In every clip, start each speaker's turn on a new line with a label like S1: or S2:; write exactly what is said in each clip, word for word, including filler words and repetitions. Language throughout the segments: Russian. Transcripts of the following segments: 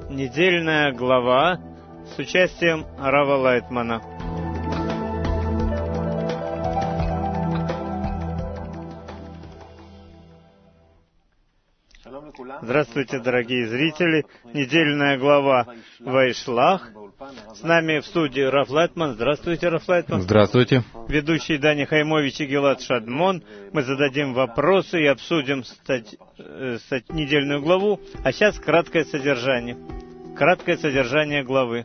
S1: Недельная глава с участием Рава Лайтмана. Здравствуйте, дорогие зрители. Недельная глава Вайшлах. С нами в студии Рав Лайтман. Здравствуйте, Рав Лайтман.
S2: Здравствуйте.
S1: Ведущий Дани Хаймович и Гилад Шадмон. Мы зададим вопросы и обсудим стать, э, стать, недельную главу. А сейчас краткое содержание. Краткое содержание главы.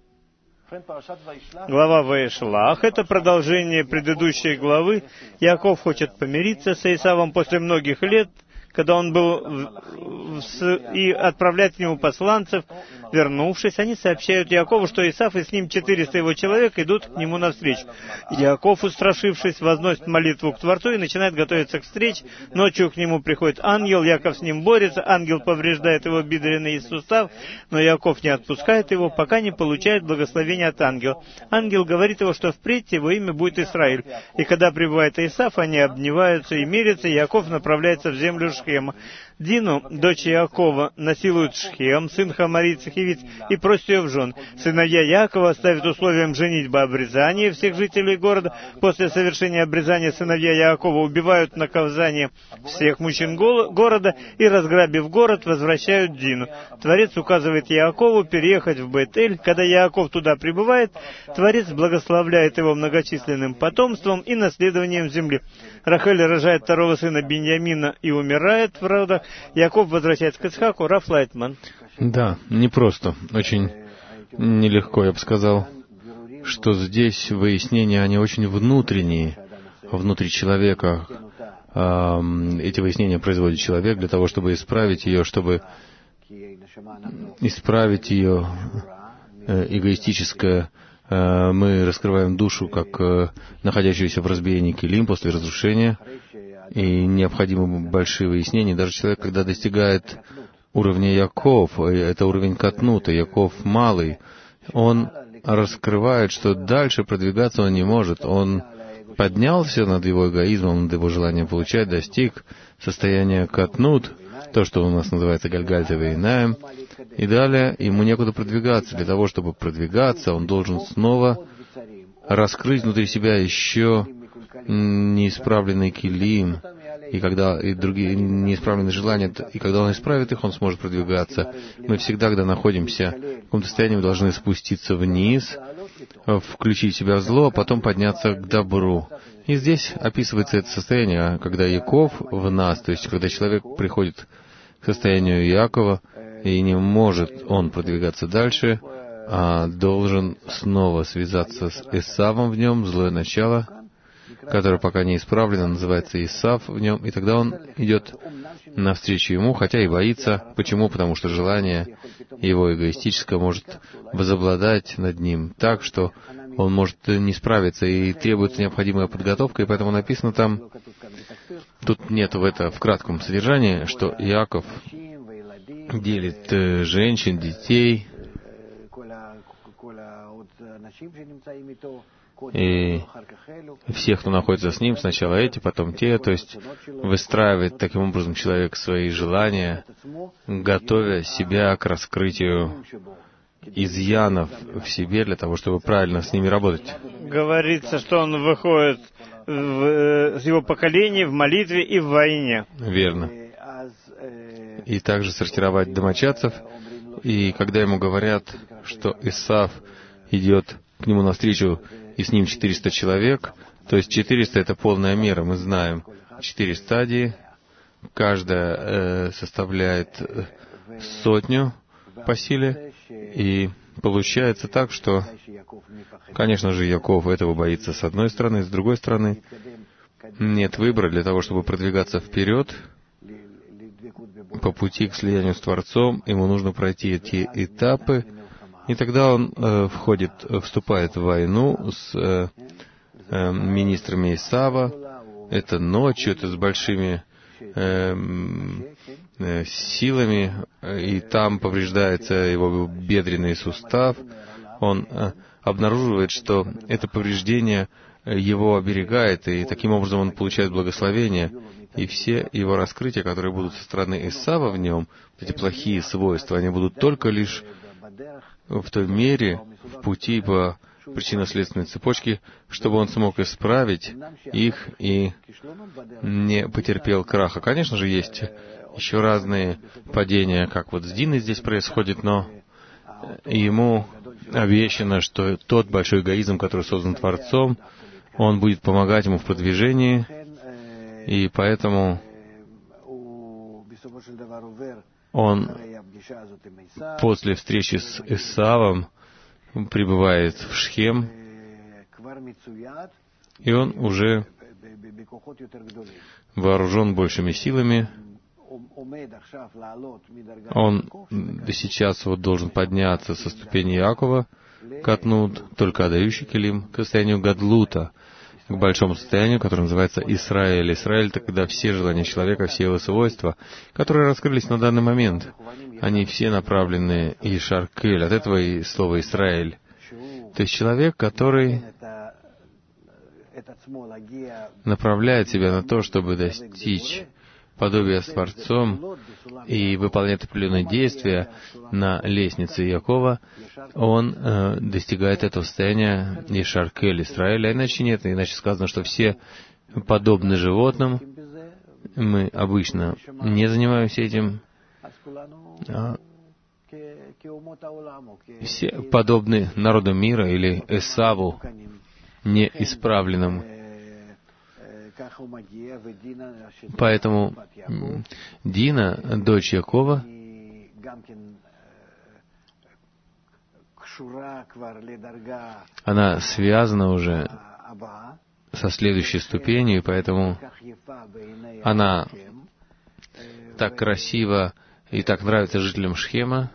S1: Глава Вайшлах — это продолжение предыдущей главы. Яков хочет помириться с Исавом после многих лет, когда он был в, в, и отправлять к нему посланцев. Вернувшись, они сообщают Якову, что Исав и с ним четыреста его человек идут к нему навстречу. Яков, устрашившись, возносит молитву к Творцу и начинает готовиться к встрече. Ночью к нему приходит ангел, Яков с ним борется, ангел повреждает его бедренный сустав, но Яков не отпускает его, пока не получает благословения от ангела. Ангел говорит его, что впредь его имя будет Исраиль. И когда прибывает Исав, они обнимаются и мирятся, и Яков направляется в землю Шхема. Дину, дочь Яакова, насилует Шхем, сын Хаморит Хивит, и просит ее в жен. Сыновья Яакова ставят условием женитьбы обрезания всех жителей города. После совершения обрезания сыновья Яакова убивают на наказание всех мужчин города и, разграбив город, возвращают Дину. Творец указывает Яакову переехать в Бет-Эль. Когда Яаков туда прибывает, Творец благословляет его многочисленным потомством и наследованием земли. Рахель рожает второго сына Биньямина и умирает в родах. Яков возвращается к Ицхаку. Рав Лайтман.
S2: Да, непросто. Очень нелегко, я бы сказал, что здесь выяснения, они очень внутренние, внутри человека. Эти выяснения производит человек для того, чтобы исправить ее, чтобы исправить ее эгоистическое. Мы раскрываем душу, как находящуюся в разбиении килим после разрушения, и необходимы большие выяснения. Даже человек, когда достигает уровня Яков, это уровень Катнута, Яков малый, он раскрывает, что дальше продвигаться он не может. Он поднялся над его эгоизмом, над его желанием получать, достиг состояния Катнут, то, что у нас называется Гальгальта Вейнаем, и далее ему некуда продвигаться. Для того, чтобы продвигаться, он должен снова раскрыть внутри себя еще неисправленный килим, и когда и другие неисправленные желания, и когда он исправит их, он сможет продвигаться. Мы всегда, когда находимся в каком-то состоянии, мы должны спуститься вниз, включить себя в зло, а потом подняться к добру. И здесь описывается это состояние, когда Яков в нас, то есть когда человек приходит к состоянию Якова, и не может он продвигаться дальше, а должен снова связаться с Исавом в нем, злое начало, которое пока не исправлено, называется Исав в нем, и тогда он идет навстречу ему, хотя и боится. Почему? Потому что желание его эгоистическое может возобладать над ним так, что он может не справиться, и требуется необходимая подготовка, и поэтому написано там, тут нет в это в кратком содержании, что Иаков делит женщин, детей, и всех, кто находится с ним, сначала эти, потом те, то есть выстраивает таким образом человек свои желания, готовя себя к раскрытию изъянов в себе для того, чтобы правильно с ними работать.
S1: Говорится, что он выходит в, с его поколения в молитве и в войне.
S2: Верно. И также сортировать домочадцев. И когда ему говорят, что Исав идет к нему навстречу, и с ним четыреста человек, то есть четыреста — это полная мера, мы знаем. Четыре стадии, каждая э, составляет сотню по силе, и получается так, что, конечно же, Яков этого боится с одной стороны, с другой стороны, нет выбора для того, чтобы продвигаться вперед по пути к слиянию с Творцом, ему нужно пройти эти этапы, и тогда он э, входит, вступает в войну с э, э, министрами Исава. Это ночью, это с большими э, э, силами, и там повреждается его бедренный сустав. Он э, обнаруживает, что это повреждение его оберегает, и таким образом он получает благословение. И все его раскрытия, которые будут со стороны Исава в нем, эти плохие свойства, они будут только лишь в той мере, в пути по причинно-следственной цепочке, чтобы он смог исправить их и не потерпел краха. Конечно же, есть еще разные падения, как вот с Диной здесь происходит, но ему обещано, что тот большой эгоизм, который создан Творцом, он будет помогать ему в продвижении, и поэтому он после встречи с Исавом прибывает в Шхем, и он уже вооружен большими силами. Он сейчас вот должен подняться со ступени Якова, катнут, только отдающий килим, к состоянию Гадлута, к большому состоянию, которое называется Исраэль. Исраэль — это когда все желания человека, все его свойства, которые раскрылись на данный момент, они все направлены и Шаркель, от этого и слово Исраэль. То есть человек, который направляет себя на то, чтобы достичь подобия с Творцом и выполняет определенные действия на лестнице Якова, он э, достигает этого состояния Ишаркель Исраэля, иначе нет, иначе сказано, что все подобны животным. Мы обычно не занимаемся этим. А все подобны народу мира или Эсаву, неисправленным. Поэтому Дина, дочь Якова, она связана уже со следующей ступенью, и поэтому она так красива и так нравится жителям Шхема.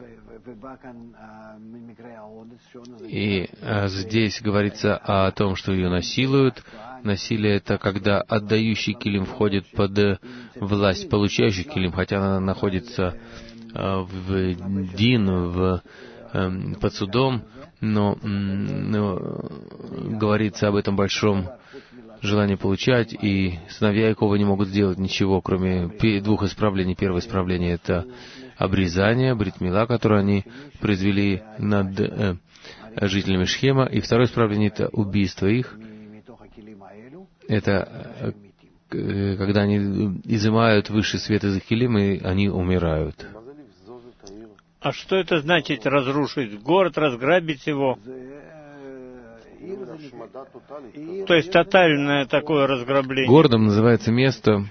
S2: И а, здесь говорится о том, что ее насилуют. Насилие — это когда отдающий килим входит под власть получающих килим, хотя она находится а, в дин, в, а, под судом, но, но говорится об этом большом желании получать, и сыновья Якова не могут сделать ничего, кроме двух исправлений. Первое исправление — это обрезание, брит мила, которое они произвели над э, жителями Шхема, и второе исправление — это убийство их. Это э, когда они изымают высший свет из их килим, и они умирают.
S1: А что это значит разрушить город, разграбить его? То есть тотальное такое разграбление.
S2: Городом называется место,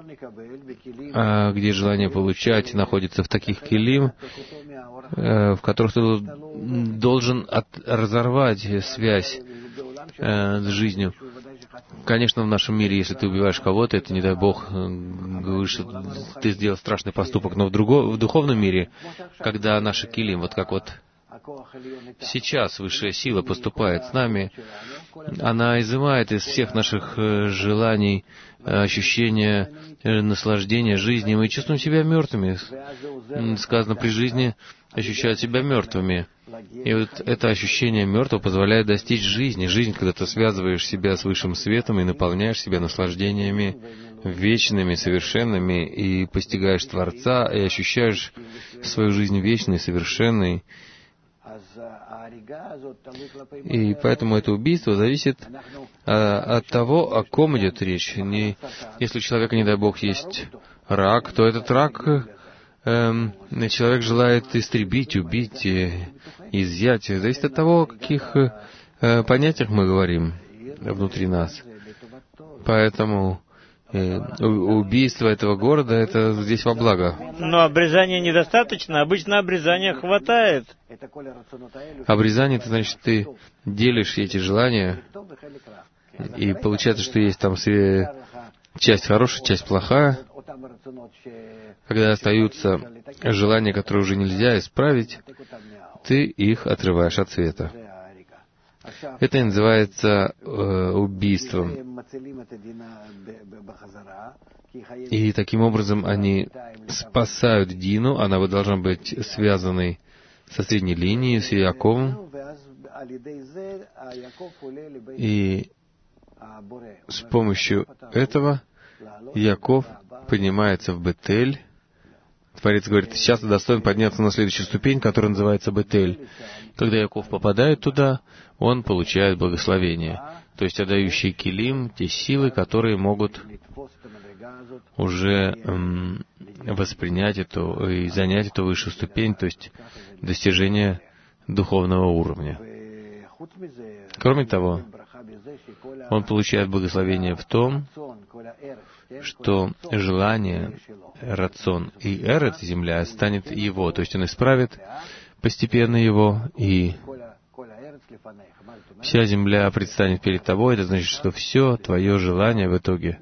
S2: где желание получать находится в таких килим, в которых ты должен от, разорвать связь с жизнью. Конечно, в нашем мире, если ты убиваешь кого-то, это, не дай Бог, говоришь, что ты сделал страшный поступок. Но в, друго, в духовном мире, когда наши килим, вот как вот сейчас высшая сила поступает с нами, она изымает из всех наших желаний ощущения наслаждения жизнью. Мы чувствуем себя мертвыми. Сказано, при жизни ощущают себя мертвыми. И вот это ощущение мертвого позволяет достичь жизни. Жизнь, когда ты связываешь себя с высшим светом и наполняешь себя наслаждениями вечными, совершенными, и постигаешь Творца, и ощущаешь свою жизнь вечной, совершенной. И поэтому это убийство зависит а, от того, о ком идет речь. Не, если у человека, не дай Бог, есть рак, то этот рак эм, человек желает истребить, убить, э, изъять. Зависит от того, о каких э, понятиях мы говорим внутри нас. Поэтому э, убийство этого города — это здесь во благо.
S1: Но обрезания недостаточно. Обычно обрезания хватает.
S2: Обрезание — это значит, ты делишь эти желания, и получается, что есть там часть хорошая, часть плохая. Когда остаются желания, которые уже нельзя исправить, ты их отрываешь от света. Это и называется э, убийством. И таким образом они спасают Дину, она должна быть связанной со средней линией, с Яковом. И с помощью этого Яков поднимается в Бетель. Творец говорит, сейчас ты достоин подняться на следующую ступень, которая называется Бетель. Когда Яков попадает туда, он получает благословение, то есть отдающие килим, те силы, которые могут уже эм, воспринять эту и занять эту высшую ступень, то есть достижение духовного уровня. Кроме того, он получает благословение в том, что желание, рацион и эрет, земля, станет его, то есть он исправит постепенно его, и вся земля предстанет перед тобой. Это значит, что все твое желание в итоге,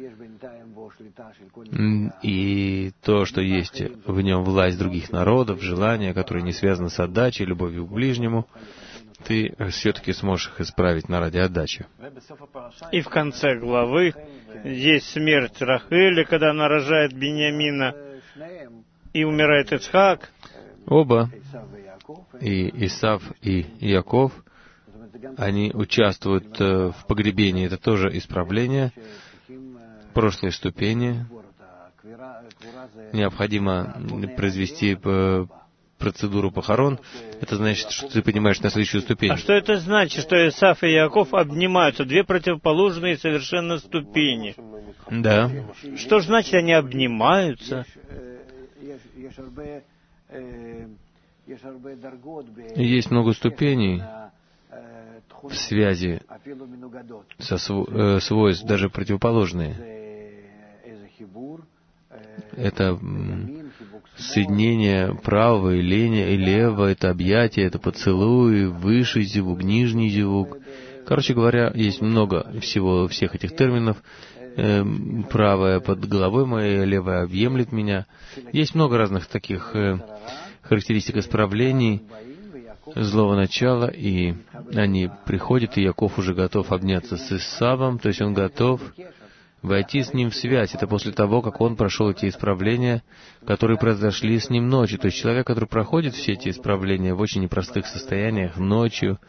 S2: и то, что есть в нем власть других народов, желания, которые не связаны с отдачей, любовью к ближнему, ты все-таки сможешь их исправить на ради отдачи.
S1: И в конце главы есть смерть Рахели, когда она рожает Биньямина, и умирает Ицхак.
S2: Оба, и Исав, и Яков, они участвуют в погребении. Это тоже исправление прошлой ступени. Необходимо произвести процедуру похорон. Это значит, что ты поднимаешь на следующую ступень.
S1: А что это значит, что Исав и Яков обнимаются? Две противоположные совершенно ступени.
S2: Да.
S1: Что же значит, они обнимаются?
S2: Есть много ступеней в связи со св... свойств, даже противоположные. Это соединение правого и ления, и левого, это объятие, это поцелуй, высший зевук, нижний зевук. Короче говоря, есть много всего, всех этих терминов. Э, правая под головой моей, левая объемлет меня. Есть много разных таких э, характеристик исправлений злого начала, и они приходят, и Яков уже готов обняться с Исавом, то есть он готов войти с ним в связь. Это после того, как он прошел эти исправления, которые произошли с ним ночью. То есть человек, который проходит все эти исправления в очень непростых состояниях ночью,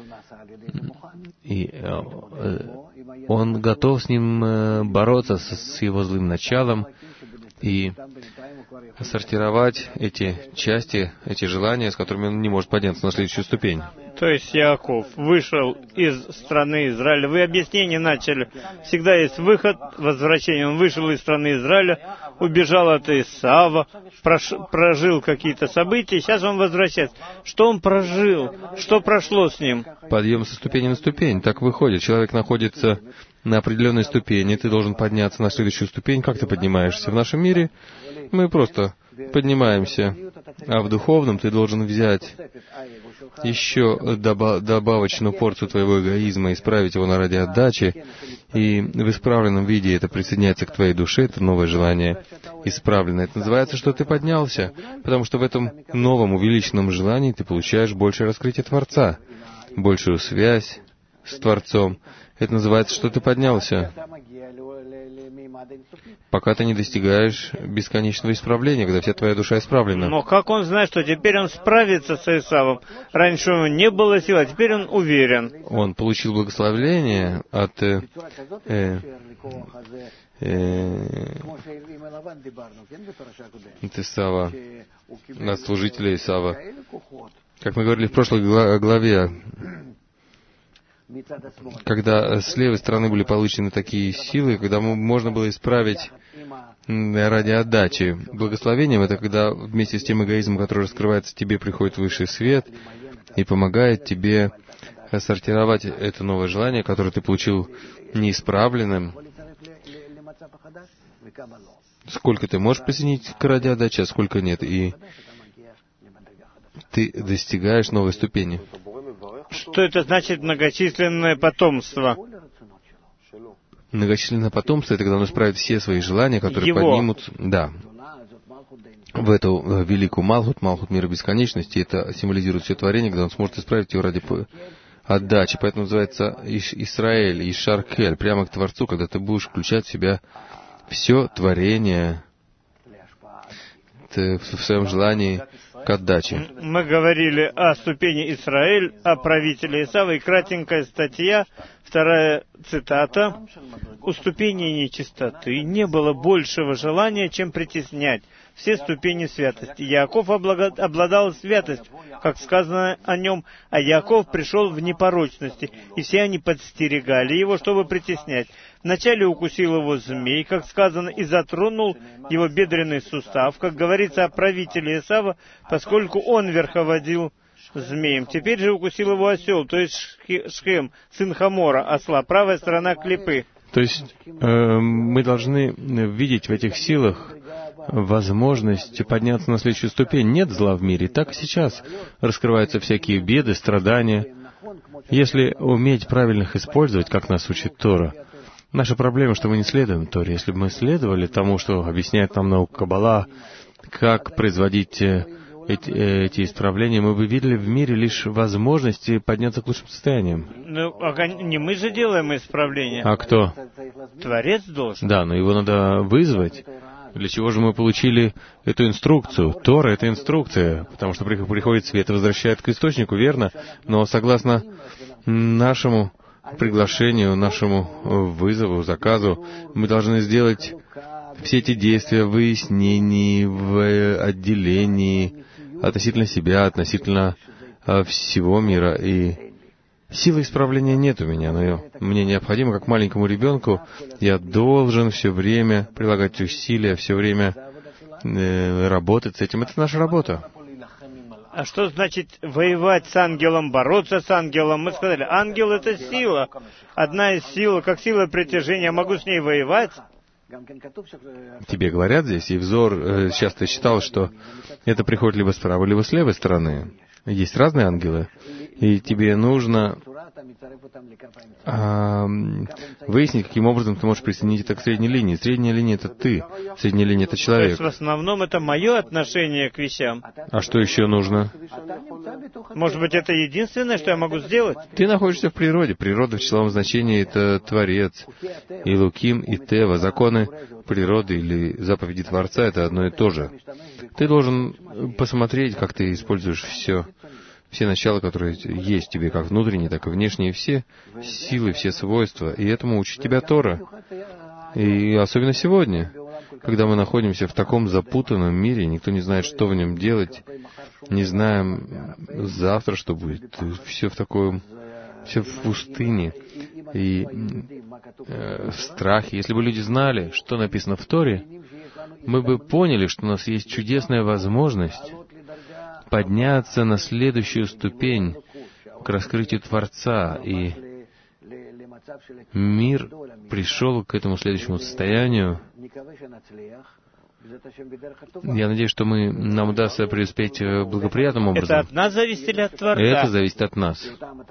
S2: и он готов с ним бороться с его злым началом и сортировать эти части, эти желания, с которыми он не может подняться на следующую ступень.
S1: То есть Яков вышел из страны Израиля. Вы объяснение начали. Всегда есть выход, возвращение. Он вышел из страны Израиля, убежал от Исава, прош... прожил какие-то события, сейчас он возвращается. Что он прожил? Что прошло с ним?
S2: Подъем со ступени на ступень. Так выходит. Человек находится на определенной ступени, ты должен подняться на следующую ступень. Как ты поднимаешься? В нашем мире мы просто поднимаемся, а в духовном ты должен взять еще доба- добавочную порцию твоего эгоизма, исправить его на ради отдачи, и в исправленном виде это присоединяется к твоей душе, это новое желание исправленное. Это называется, что ты поднялся, потому что в этом новом увеличенном желании ты получаешь большее раскрытие Творца, большую связь с Творцом. Это называется, что ты поднялся, пока ты не достигаешь бесконечного исправления, когда вся твоя душа исправлена.
S1: Но как он знает, что теперь он справится с Исавом? Раньше у него не было сил, а теперь он уверен.
S2: Он получил благословение от э, э, э, от Исава, от служителя Исава. Как мы говорили в прошлой главе, когда с левой стороны были получены такие силы, когда можно было исправить ради отдачи. Благословением — это когда вместе с тем эгоизмом, который раскрывается, тебе приходит высший свет и помогает тебе сортировать это новое желание, которое ты получил неисправленным. Сколько ты можешь присоединить к ради отдачи, а сколько нет. И ты достигаешь новой ступени.
S1: Что это значит многочисленное потомство?
S2: Многочисленное потомство — это когда он исправит все свои желания, которые
S1: Его.
S2: поднимут, да, в эту великую Малхут, Малхут мира бесконечности. Это символизирует все творение, когда он сможет исправить его ради отдачи. Поэтому называется Иш- Исраэль, Ишаркель, прямо к Творцу, когда ты будешь включать в себя все творение, ты в своем желании к отдаче.
S1: Мы говорили о ступени Исраэль, о правителе Исава, и кратенькая статья, вторая цитата. «У ступени нечистоты не было большего желания, чем притеснять все ступени святости. Яаков обладал святостью, как сказано о нем, а Яаков пришел в непорочности, и все они подстерегали его, чтобы притеснять. Вначале укусил его змей, как сказано, и затронул его бедренный сустав, как говорится о правителе Исава, поскольку он верховодил змеем. Теперь же укусил его осел, то есть Шхем, сын Хамора, осла, правая сторона клипы».
S2: То есть э, мы должны видеть в этих силах возможность подняться на следующую ступень. Нет зла в мире. Так и сейчас раскрываются всякие беды, страдания. Если уметь правильно их использовать, как нас учит Тора, наша проблема, что мы не следуем Торе. Если бы мы следовали тому, что объясняет нам наука Каббала, как производить эти, эти исправления, мы бы видели в мире лишь возможности подняться к лучшим состояниям.
S1: Ну, а не мы же делаем исправления.
S2: А кто?
S1: Творец должен.
S2: Да, но его надо вызвать. Для чего же мы получили эту инструкцию? Тора — это инструкция, потому что приходит свет и возвращает к источнику, верно? Но согласно нашему приглашению, нашему вызову, заказу, мы должны сделать все эти действия в выяснении, в отделении относительно себя, относительно всего мира. И силы исправления нет у меня, но мне необходимо, как маленькому ребенку, я должен все время прилагать усилия, все время э, работать с этим. Это наша работа.
S1: А что значит воевать с ангелом, бороться с ангелом? Мы сказали, ангел — это сила. Одна из сил, как сила притяжения, я могу с ней воевать.
S2: Тебе говорят здесь, и взор э, часто считал, что это приходит либо с правой, либо с левой стороны. Есть разные ангелы, и тебе нужно а, выяснить, каким образом ты можешь присоединить это к средней линии. Средняя линия — это ты, средняя линия — это человек.
S1: То есть в основном это мое отношение к вещам.
S2: А что еще нужно?
S1: Может быть, это единственное, что я могу сделать?
S2: Ты находишься в природе. Природа в числовом значении — это Творец. И Луким, и Тева. Законы природы или заповеди Творца — это одно и то же. Ты должен посмотреть, как ты используешь все, все начала, которые есть в тебе, как внутренние, так и внешние, все силы, все свойства. И этому учит тебя Тора. И особенно сегодня, когда мы находимся в таком запутанном мире, никто не знает, что в нем делать, не знаем завтра, что будет. Все в таком, все в пустыне и э, в страхе. Если бы люди знали, что написано в Торе, мы бы поняли, что у нас есть чудесная возможность подняться на следующую ступень к раскрытию Творца, и мир пришел к этому следующему состоянию. Я надеюсь, что мы, нам удастся преуспеть благоприятным образом.
S1: Это от нас зависит или от Творца?
S2: Это зависит от нас.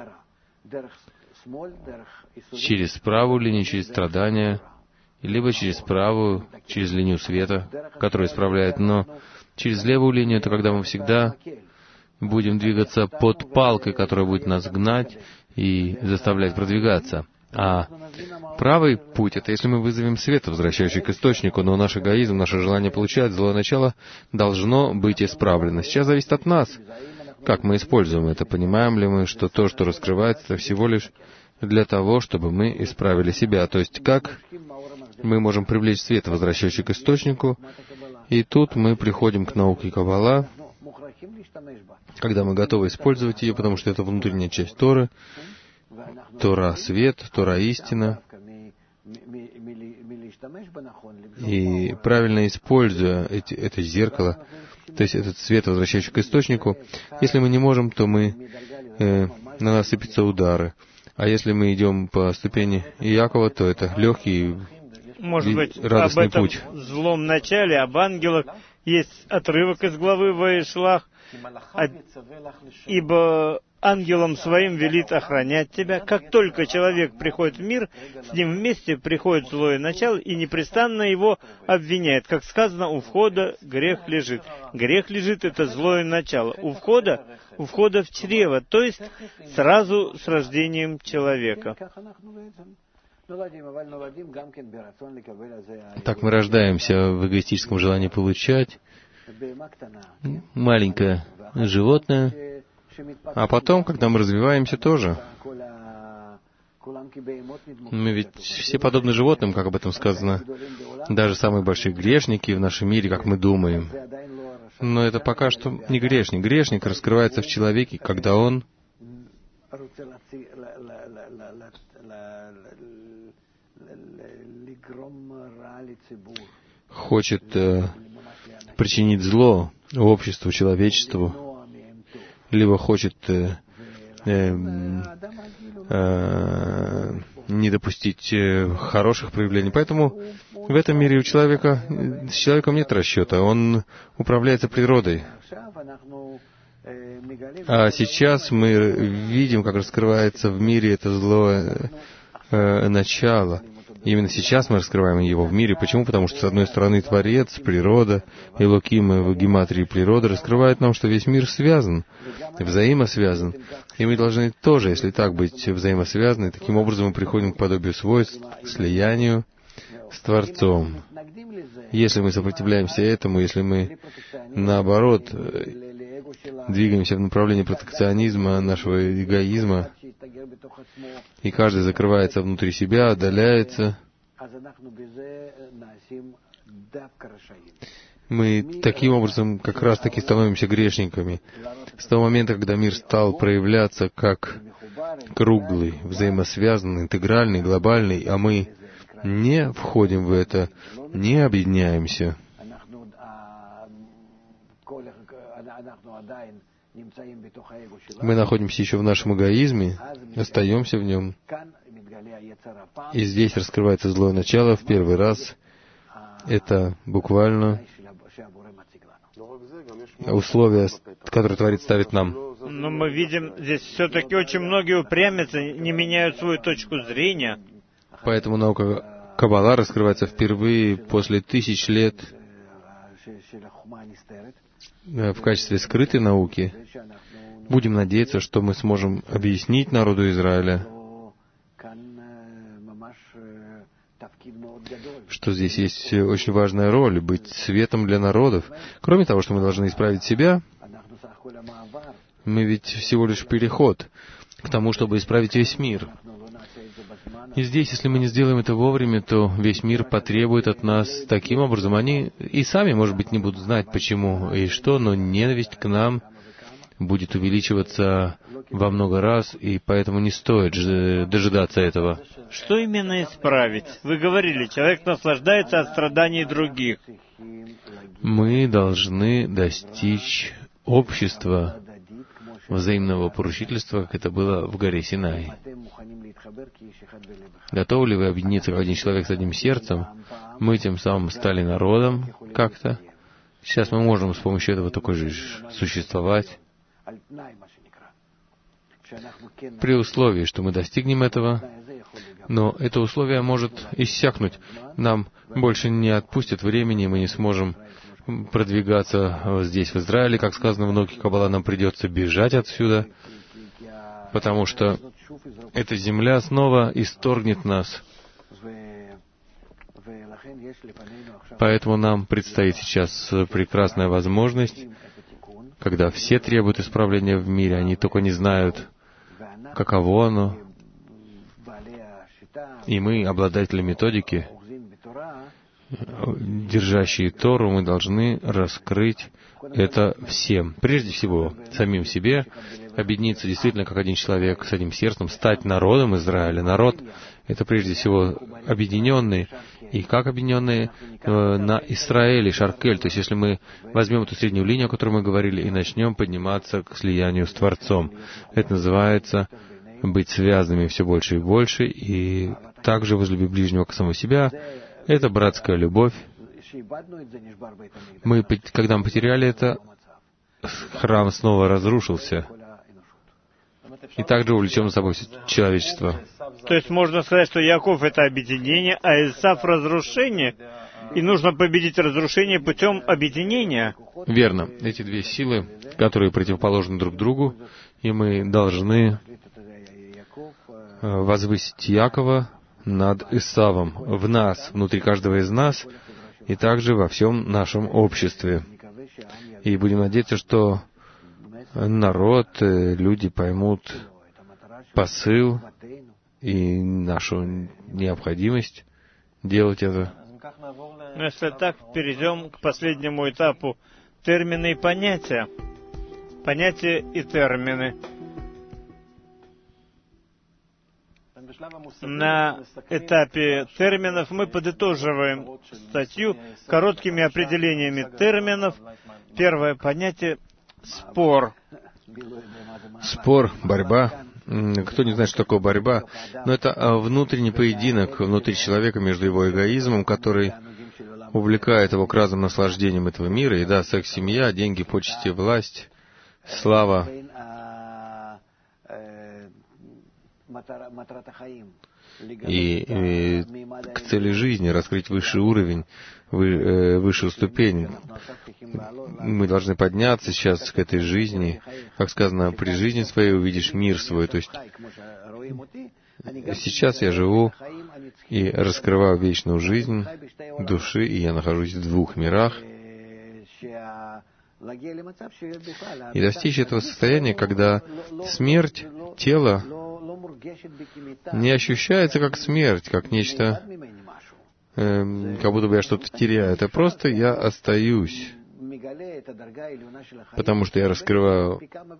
S2: Через правую линию, через страдания, либо через правую, через линию света, которая исправляет. Но через левую линию — это когда мы всегда будем двигаться под палкой, которая будет нас гнать и заставлять продвигаться. А правый путь — это если мы вызовем свет, возвращающий к источнику, но наш эгоизм, наше желание получать злое начало должно быть исправлено. Сейчас зависит от нас, как мы используем это. Понимаем ли мы, что то, что раскрывается, это всего лишь для того, чтобы мы исправили себя. То есть как мы можем привлечь свет, возвращающий к источнику, и тут мы приходим к науке Каббала, когда мы готовы использовать ее, потому что это внутренняя часть Торы, Тора — свет, Тора — истина. И правильно используя эти, это зеркало, то есть этот свет, возвращающий к источнику, если мы не можем, то мы, э, на нас сыпятся удары. А если мы идем по ступени Иакова, то это легкий,
S1: Может быть,
S2: радостный
S1: об этом
S2: путь.
S1: злом начале, об ангелах, есть отрывок из главы Ваишлах, ибо ангелом своим велит охранять тебя. Как только человек приходит в мир, с ним вместе приходит злое начало и непрестанно его обвиняет. Как сказано, у входа грех лежит. Грех лежит — это злое начало. У входа, у входа в чрево, то есть сразу с рождением человека.
S2: Так мы рождаемся в эгоистическом желании получать, маленькое животное, а потом, когда мы развиваемся, тоже. Мы ведь все подобны животным, как об этом сказано. Даже самые большие грешники в нашем мире, как мы думаем. Но это пока что не грешник. Грешник раскрывается в человеке, когда он хочет э, причинить зло обществу, человечеству, либо хочет э, э, э, не допустить э, хороших проявлений. Поэтому в этом мире у человека, с человеком нет расчета, он управляется природой. А сейчас мы видим, как раскрывается в мире это злое э, начало. Именно сейчас мы раскрываем его в мире. Почему? Потому что, с одной стороны, Творец, природа, Элоким в гематрии природы раскрывает нам, что весь мир связан, взаимосвязан. И мы должны тоже, если так, быть взаимосвязаны. Таким образом мы приходим к подобию свойств, к слиянию с Творцом. Если мы сопротивляемся этому, если мы, наоборот, двигаемся в направлении протекционизма, нашего эгоизма, и каждый закрывается внутри себя, отдаляется, мы таким образом как раз-таки становимся грешниками. С того момента, когда мир стал проявляться как круглый, взаимосвязанный, интегральный, глобальный, а мы не входим в это, не объединяемся, мы находимся еще в нашем эгоизме, остаемся в нем. И здесь раскрывается злое начало в первый раз. Это буквально условия, которые Творец ставит нам.
S1: Но мы видим, здесь все-таки очень многие упрямятся, не меняют свою точку зрения.
S2: Поэтому наука Каббала раскрывается впервые после тысяч лет в качестве скрытой науки. Будем надеяться, что мы сможем объяснить народу Израиля, что здесь есть очень важная роль — быть светом для народов. Кроме того, что мы должны исправить себя, мы ведь всего лишь переход к тому, чтобы исправить весь мир. И здесь, если мы не сделаем это вовремя, то весь мир потребует от нас таким образом. Они и сами, может быть, не будут знать, почему и что, но ненависть к нам будет увеличиваться во много раз, и поэтому не стоит дожидаться этого.
S1: Что именно исправить? Вы говорили, человек наслаждается от страданий других.
S2: Мы должны достичь общества, взаимного поручительства, как это было в горе Синай. Готовы ли вы объединиться как один человек с одним сердцем? Мы тем самым стали народом как-то. Сейчас мы можем с помощью этого только же существовать. При условии, что мы достигнем этого, но это условие может иссякнуть. Нам больше не отпустят времени, мы не сможем продвигаться здесь, в Израиле. Как сказано в науке Каббала, нам придется бежать отсюда, потому что эта земля снова исторгнет нас. Поэтому нам предстоит сейчас прекрасная возможность, когда все требуют исправления в мире, они только не знают, каково оно. И мы, обладатели методики, держащие Тору, мы должны раскрыть это всем. Прежде всего, самим себе, объединиться действительно как один человек с одним сердцем, стать народом Израиля. Народ — это прежде всего объединенный. И как объединенные э, на Исраэле, Шаркель. То есть, если мы возьмем эту среднюю линию, о которой мы говорили, и начнем подниматься к слиянию с Творцом. Это называется быть связанными все больше и больше, и также возлюби ближнего к самому себя. Это братская любовь. Мы, когда мы потеряли это, храм снова разрушился. И также увлечем за собой человечество.
S1: То есть можно сказать, что Яков — это объединение, а Исав — разрушение, и нужно победить разрушение путем объединения.
S2: Верно. Эти две силы, которые противоположны друг другу, и мы должны возвысить Якова над Исавом в нас, внутри каждого из нас, и также во всем нашем обществе. И будем надеяться, что народ, люди поймут посыл и нашу необходимость делать это.
S1: Ну, если так, перейдем к последнему этапу. Термины и понятия. Понятия и термины. На этапе терминов мы подытоживаем статью короткими определениями терминов. Первое понятие — спор.
S2: Спор, борьба. Кто не знает, что такое борьба, но это внутренний поединок внутри человека между его эгоизмом, который увлекает его к разным наслаждениям этого мира, и да, секс, семья, деньги, почести, власть, слава, и, и к цели жизни, раскрыть высший уровень, вы, высшую ступень. Мы должны подняться сейчас к этой жизни. Как сказано, при жизни своей увидишь мир свой. То есть сейчас я живу и раскрываю вечную жизнь души, и я нахожусь в двух мирах. И достичь этого состояния, когда смерть тела не ощущается как смерть, как нечто, э, как будто бы я что-то теряю. Это просто я остаюсь, потому что я раскрываю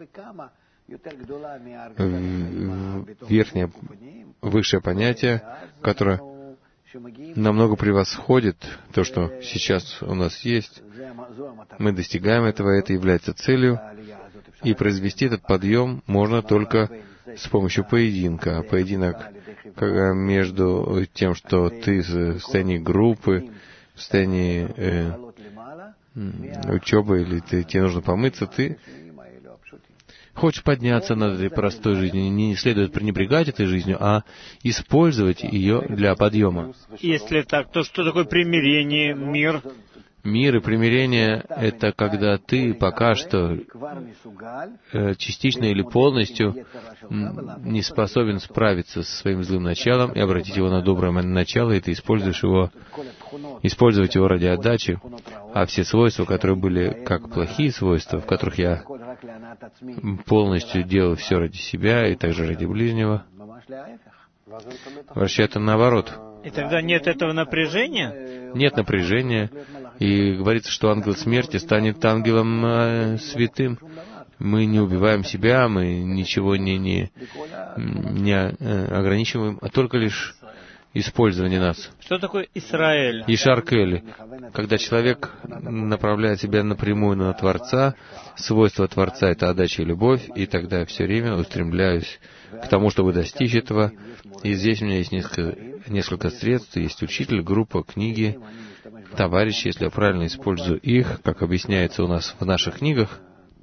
S2: верхнее, высшее понятие, которое намного превосходит то, что сейчас у нас есть. Мы достигаем этого, это является целью, и произвести этот подъем можно только с помощью поединка. Поединок между тем, что ты в состоянии группы, в состоянии э, учебы, или ты, тебе нужно помыться, ты хочешь подняться над этой простой жизнью. Не следует пренебрегать этой жизнью, а использовать ее для подъема.
S1: Если так, то что такое примирение, мир?
S2: Мир и примирение — это когда ты пока что частично или полностью не способен справиться со своим злым началом и обратить его на доброе начало, и ты используешь его, использовать его ради отдачи, а все свойства, которые были как плохие свойства, в которых я полностью делал все ради себя и также ради ближнего, вообще это наоборот.
S1: И тогда нет этого напряжения?
S2: Нет напряжения, и говорится, что ангел смерти станет ангелом э, святым. Мы не убиваем себя, мы ничего не, не, не э, ограничиваем, а только лишь использование нас.
S1: Что такое Исраэль?
S2: Ишар-кель, когда человек направляет себя напрямую на Творца, свойство Творца — это отдача и любовь, и тогда я все время устремляюсь к тому, чтобы достичь этого. И здесь у меня есть несколько, несколько средств, есть учитель, группа, книги, товарищи, если я правильно использую их, как объясняется у нас в наших книгах.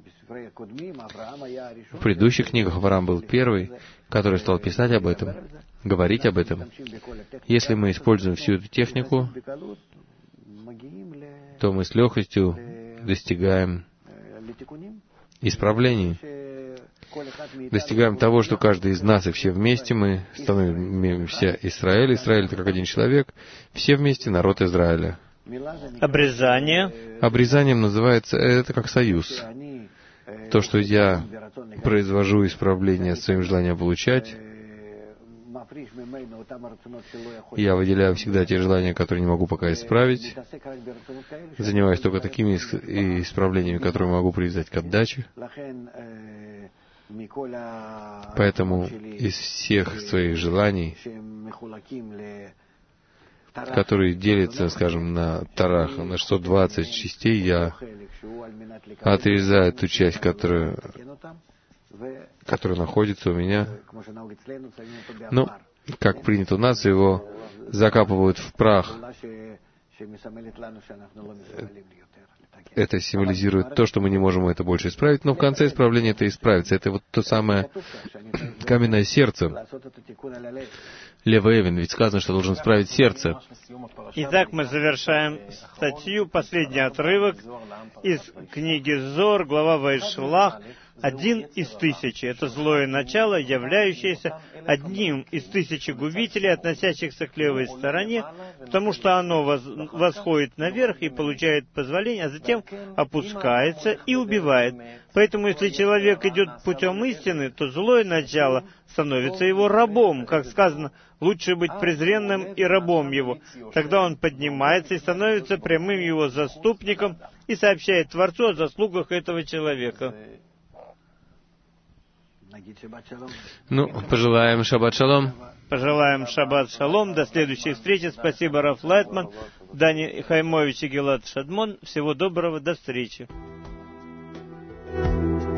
S2: В предыдущих книгах Авраам был первый, который стал писать об этом, говорить об этом. Если мы используем всю эту технику, то мы с легкостью достигаем исправлений. Достигаем того, что каждый из нас и все вместе мы становимся Израиль. Израиль — это как один человек, все вместе народ Израиля.
S1: Обрезание.
S2: Обрезанием называется, это как союз. То, что я произвожу исправление своим желанием получать, я выделяю всегда те желания, которые не могу пока исправить, занимаюсь только такими исправлениями, которые могу привязать к отдаче. Поэтому из всех своих желаний, которые делятся, скажем, на тарах, на шестьсот двадцать частей, я отрезаю ту часть, которая, которая находится у меня. Ну, как принято у нас, его закапывают в прах. Это символизирует то, что мы не можем это больше исправить, но в конце исправления это исправится. Это вот то самое каменное сердце. Лев Эвен, ведь сказано, что должен исправить сердце.
S1: Итак, мы завершаем статью, последний отрывок из книги Зор, глава Вайшлах, один из тысячи. Это злое начало, являющееся одним из тысячи губителей, относящихся к левой стороне, потому что оно воз, восходит наверх и получает позволение, а затем опускается и убивает. Поэтому, если человек идет путем истины, то злое начало становится его рабом. Как сказано, лучше быть презренным и рабом его. Тогда он поднимается и становится прямым его заступником и сообщает Творцу о заслугах этого человека.
S2: Ну, пожелаем шаббат шалом.
S1: Пожелаем шаббат шалом. До следующей встречи. Спасибо, Раф Лайтман, Дани Хаймович и Гилад Шадмон. Всего доброго. До встречи.